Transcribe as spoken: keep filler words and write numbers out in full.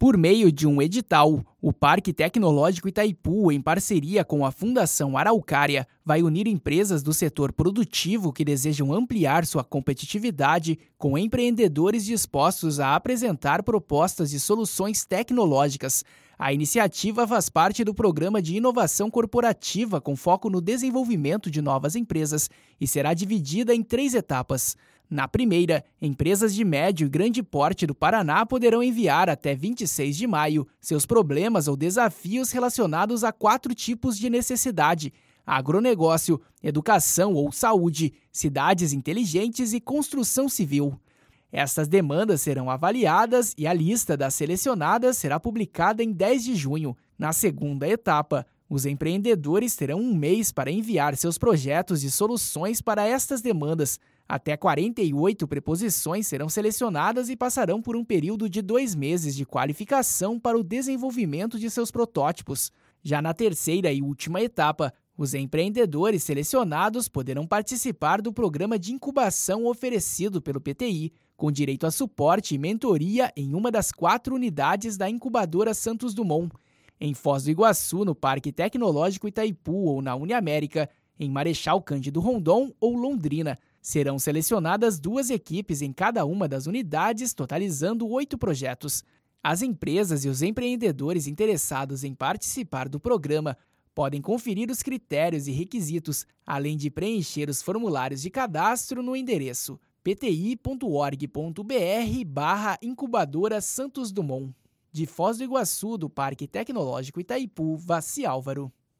Por meio de um edital, o Parque Tecnológico Itaipu, em parceria com a Fundação Araucária, vai unir empresas do setor produtivo que desejam ampliar sua competitividade com empreendedores dispostos a apresentar propostas e soluções tecnológicas. A iniciativa faz parte do Programa de Inovação Corporativa com foco no desenvolvimento de novas empresas e será dividida em três etapas. Na primeira, empresas de médio e grande porte do Paraná poderão enviar até vinte e seis de maio seus problemas ou desafios relacionados a quatro tipos de necessidade: agronegócio, educação ou saúde, cidades inteligentes e construção civil. Estas demandas serão avaliadas e a lista das selecionadas será publicada em dez de junho. Na segunda etapa, os empreendedores terão um mês para enviar seus projetos e soluções para estas demandas. Até quarenta e oito preposições serão selecionadas e passarão por um período de dois meses de qualificação para o desenvolvimento de seus protótipos. Já na terceira e última etapa, os empreendedores selecionados poderão participar do programa de incubação oferecido pelo P T I, com direito a suporte e mentoria em uma das quatro unidades da incubadora Santos Dumont, em Foz do Iguaçu, no Parque Tecnológico Itaipu ou na Uniamérica, em Marechal Cândido Rondon ou Londrina. Serão selecionadas duas equipes em cada uma das unidades, totalizando oito projetos. As empresas e os empreendedores interessados em participar do programa podem conferir os critérios e requisitos, além de preencher os formulários de cadastro no endereço pti.org.br barra incubadora Santos Dumont. De Foz do Iguaçu, do Parque Tecnológico Itaipu, Vassi Álvaro.